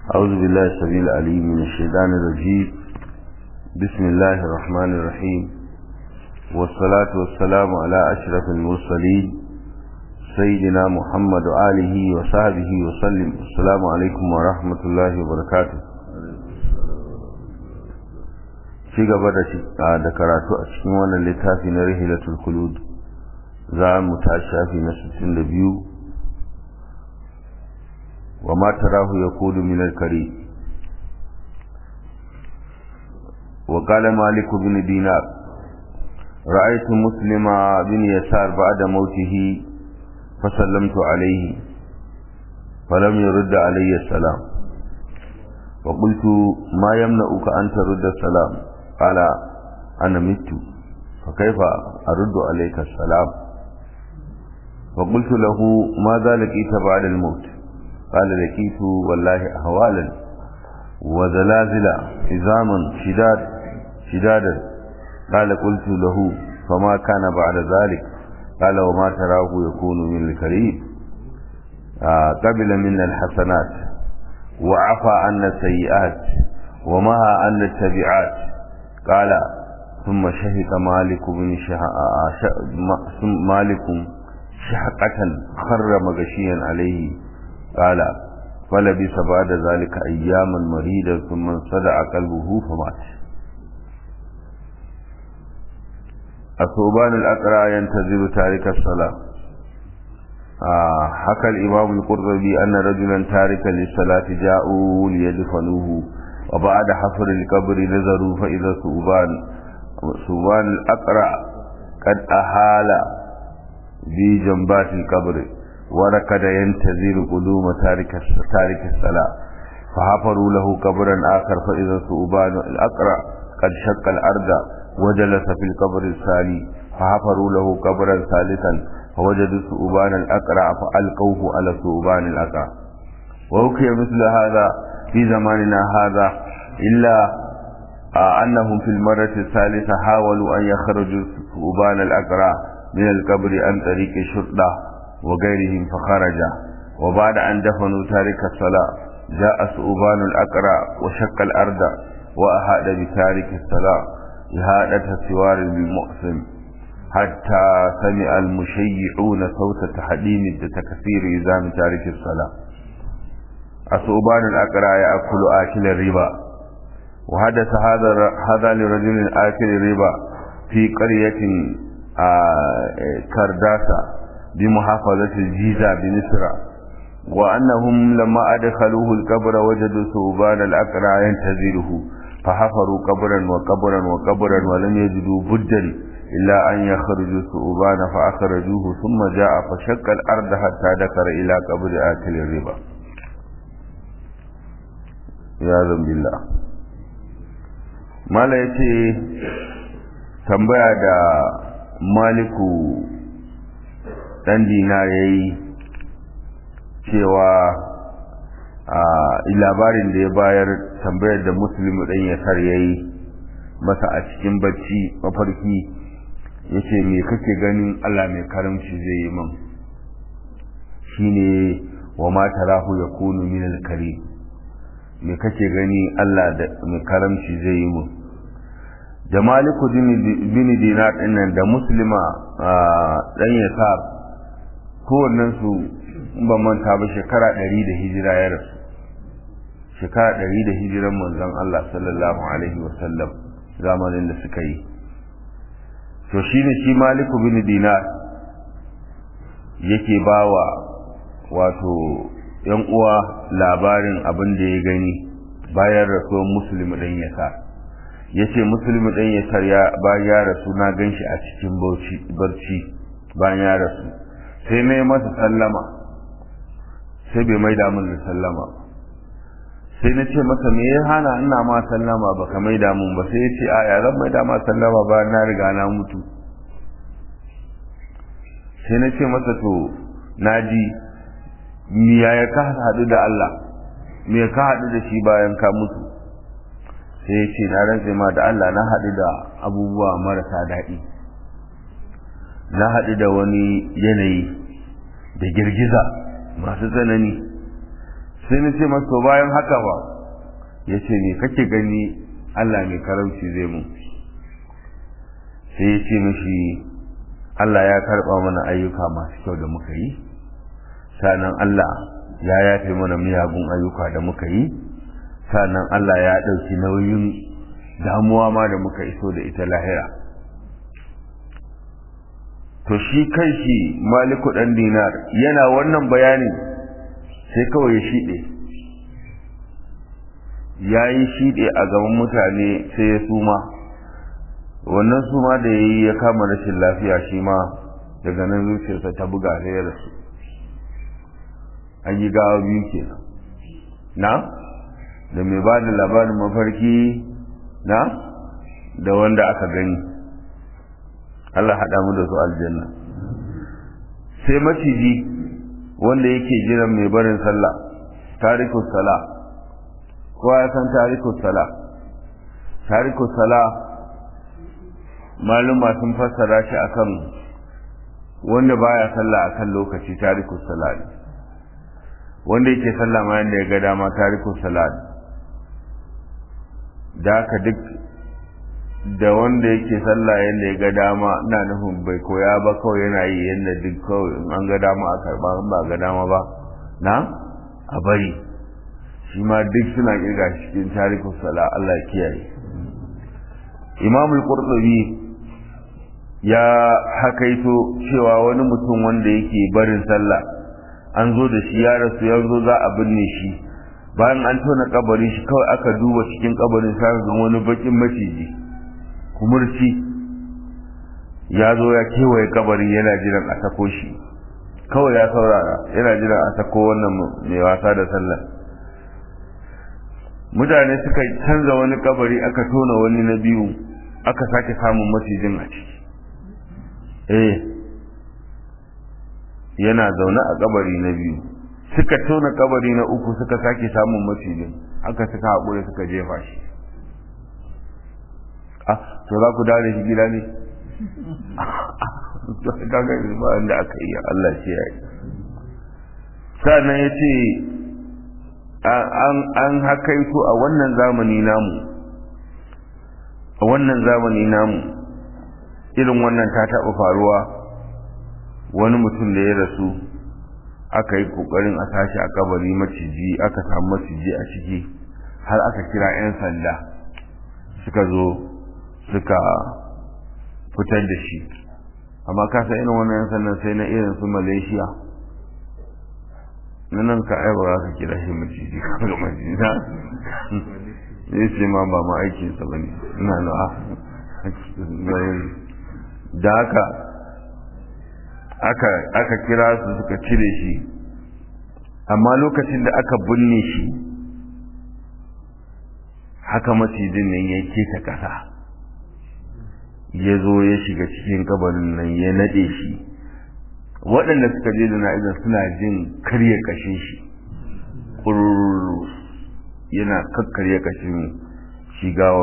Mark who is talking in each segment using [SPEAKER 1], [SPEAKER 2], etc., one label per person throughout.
[SPEAKER 1] أعوذ بالله السميع العليم من الشيطان الرجيم. بسم الله الرحمن الرحيم، والصلاة والسلام على أشرف المرسلين سيدنا محمد وآله وصحبه وسلم. السلام عليكم ورحمة الله وبركاته. ci gaba da karatu a cikin wannan littafi na Rihlatul Khulud, za mu tashi shafi na 62. wa ma tarahu yaqulu min al-karim. wa qala Malik bin Dinar ra'aytu Muslima bin Yasar ba'da mawtihi fa sallamtu alayhi falam yurd alayya salam wa qultu ma yamna'uka an turda salam قال أنا مت فكيف أرد عليك السلام؟ فقلت له ماذا لقيت بعد الموت؟ قال لقيت والله أهوالا وزلازل عظاما شدادا. قال قلت له فما كان بعد ذلك؟ قال وما تراه يكون من الكريم، قبل منا الحسنات وعفى عنا السيئات ومها عنا التبعات. قال ثم شهق مالك شهقة خر مغشيا عليه. قال فلبث بعد ذلك أياما مريدا ثم انصدع قلبه فمات. الثوبان الأقرع ينتظر تارك الصلاة. حكى الإمام القرطبي أن رجلا تاركا للصلاة جاءوا ليدفنوه، وبعد حفر القبر نظروا فإذا ثوبان الأقرع قد أحال بجنبات القبر وركض ينتظر قدوم تارك الصلاة، فحفروا له قبرا آخر فإذا ثوبان الأقرع قد شق الأرض وجلس في القبر الثاني، فحفروا له قبرا ثالثا فوجدوا ثوبان الأقرع فألقوه على ثوبان الأقرع. وحكي مثل هذا في زماننا هذا، إلا أنهم في المرة الثالثة حاولوا أن يخرجوا ثوبان الأقرع من القبر عن طريق الشرطة وغيرهم فخرج، وبعد أن دفنوا تارك الصلاة جاء ثوبان الأقرع وشق الأرض وأحاط بتارك الصلاة إحاطة السوار بالمؤثم، حتى سمع المشيعون صوت تحديم تكسير إزام تارك الصلاة. الثوبان الأقرع يأكل آكل الربا. وحدث هذا لرجل آكل الربا في قرية كرداسة بمحافظة الجيزة بمصر، وأنهم لما أدخلوه القبر وجدوا ثوبان الأقرع ينتظره، فحفروا قبرا ولم يجدوا بدا إلا أن يخرجوا ثوبان فأخرجوه، ثم جاء فشق الأرض حتى دخل إلى قبر آكل الربا. ya zambillah. Mala ya ce tambaya da Maliku ɗan Dinar ya yi cewa labarin da ya bayar, tambayar da Muslim ɗan Yasar ya yi masa a cikin bacci mafarki, ya ce me kake ganin Allah mai karamci zai yi min? shine wa ma tarahu yakunu min al-karim. me kake gani Allah da mai karamci zai yi mu? da Maliku bin Dinar dinnan da Muslima dan Yasar, kowannen su ba manta ba shekara 100 da hijira ya rasu, shekara 100 da hijiran manzon Allah sallallahu alaihi wasallam zamanin da suka yi. to shine shi Maliku bin Dinar yake bawa wato yan uwa labarin abin da ya gani bayan rasuwar Muslim dan Yasar. yace Muslim dan Yasar bayan ya rasu na ganshi a cikin barci bayan ya rasu, sai nayi masa sallama sai bai maida min da sallama. sai na ce masa me ya hana ina ma sallama baka maida min ba? sai yace a ya zan maida ma sallama ba na riga na mutu. sai na ce masa to naji, me ya ka haɗu da Allah, me ka haɗu da shi bayan ka mutu? sai ya ce na rantse ma da Allah na haɗu da abubuwa marasa daɗi, na haɗu da wani yanayi da girgiza masu tsanani. sai na ce masa bayan haka ba, ya ce me kake gani Allah mai karamci zai mu? Sai ya ce mishi Allah ya karɓa mana ayyuka masu kyau da muka yi, sannan Allah ya yafe mana miyagun ayyuka da muka yi, sannan Allah ya ɗauki nauyin damuwa ma da muka iso da ita lahira. To shi kanshi Maliku ɗan Dinar yana wannan bayani sai kawai ya shiɗe, ya yi shiɗe a gaban mutane sai ya suma. Wannan suma da ya yi ya kama rashin lafiya shi ma daga nan zuciyarsa ta buga sai ya rasu. An yi gawa biyu kenan, na da mai ba da labarin mafarki na da wanda aka gani. Allah haɗa mu da su aljanna. Sai maciji wanda yake jiran mai barin sallah, tarikus sala. Kowa ya san tarikus sala. Tarikus sala maluma sun fassara shi akan wanda baya sallah akan lokaci, tarikus sala ne. Wanda yake sallah ma yanda ya ga dama, tarikus sala ne. Da haka duk da wanda yake sallah yanda ya ga dama, ina nufin bai koya ba, kawai yana yi yanda duk kawai in an ga dama a karba, in ba ga dama ba na a bari, shi ma duk suna kirga cikin tarihin sala. Allah ya kiyaye. Imam al-Qurtubi ya hakaito cewa wani mutum wanda yake barin sallah an zo da shi ya rasu, yanzu za a binne shi. Bayan an tona kabarin shi kawai aka duba cikin kabarin sa ga wani bakin maciji kumurci ya zo ya kewaye kabarin yana jiran a sako shi. Kawai ya saurara yana jiran a sako wannan mai wasa da sallah. Mutane suka canza wani kabari, aka tona wani na biyu, aka sake samun macijin a ciki. Yana zaune a kabari na biyu. Suka tona kabari na uku, suka sake samun macijin, aka suka haƙura suka jefa shi. To za ku dawo da shi gida ne? Kaga ba wanda aka yi, Allah ce ya yi. Sannan ya ce an hakaito a wannan zamani namu, irin wannan ta taɓa faruwa. Wani mutum da ya rasu aka yi ƙoƙarin a tashi a kabari, maciji aka samu maciji a ciki, har aka kira 'yan sanda suka zo suka fitar da shi. Amma ka san irin wannan 'yan sandan sai na irin su Malaysia, nan ka aiwa za ka kira shi maciji ga maciji na ne ce ma ba ma aikinsa ba ne. Ina na'a da aka kira su suka cire shi. Amma lokacin da aka binne shi haka macijin nan ya keta ƙasa, ya zo ya shiga cikin kabarin nan ya nade shi. Waɗanda suka je da na'izar suna jin karya kashin shi, ƙururu yana kakkarya kashin shigawa.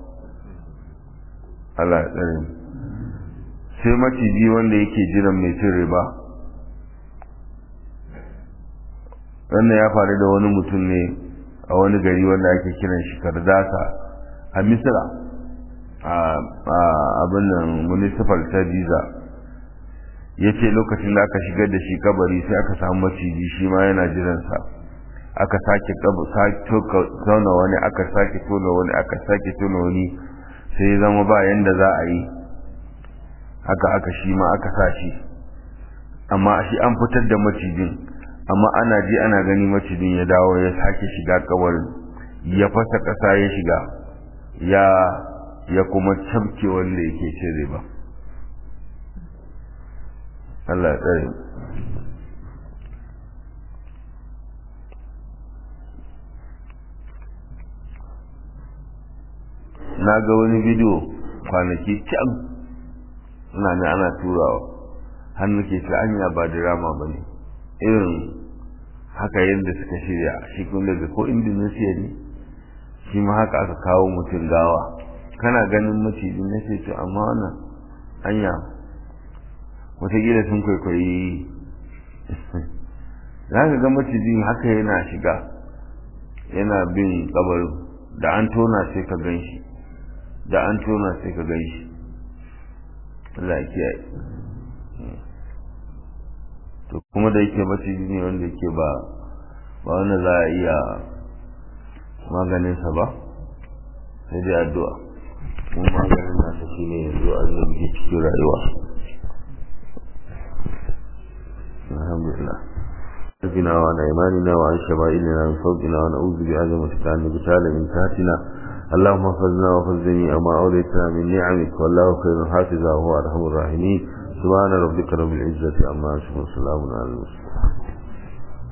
[SPEAKER 1] Allah ya tsare mu. Sai maciji wanda yake jiran mai cin riba. Wannan ya faru da wani mutum ne a wani gari wanda ake kiran shi Kardasa a Misra, a abin nan municipal ta Biza. Ya ce lokacin da aka shigar da shi kabari sai aka samu maciji shi ma yana jiransa. Aka sake tona wani, aka sake tona wani, aka sake tona wani, sai ya zama ba yanda za a yi. Haka shi ma aka sa shi, amma shi an fitar da macijin, amma ana ji ana gani macijin ya dawo ya sake shiga kabarin, ya fasa ƙasa ya shiga, ya kuma camke wanda yake cin riba. Allah ya tsare. Na ga wani bidiyo kwanaki can ana turawa, hannu ke ta anya ba drama ba ne, irin haka yadda suka shirya shi kun daga ko Indonesia ne, shi ma haka aka kawo mutum gawa, kana ganin maciji na ce to amma wannan anya wataƙila sun kwaikwayi za ka ga macijin haka yana shiga yana bin kabarin da an tona sai ka ganshi da an tona sai ka ganshi Allah ya kiyaye. To kuma da yake maciji ne wanda yake ba wanda za a iya maganinsa ba sai dai addu'a, kuma maganin nasa shi ne yanzu a zai ke cikin rayuwa. alhamdulillah ربنا وعن أيماننا وعن شمائلنا من فوقنا ونعوذ بعظمتك أن نبتال من تحتنا اللهم احفظنا واحفظ جميع ما أوليتنا من نعمك والله خير حافظا وهو أرحم الراحمين سبحان ربك رب العزة عما يصفون وسلام على المرسلين.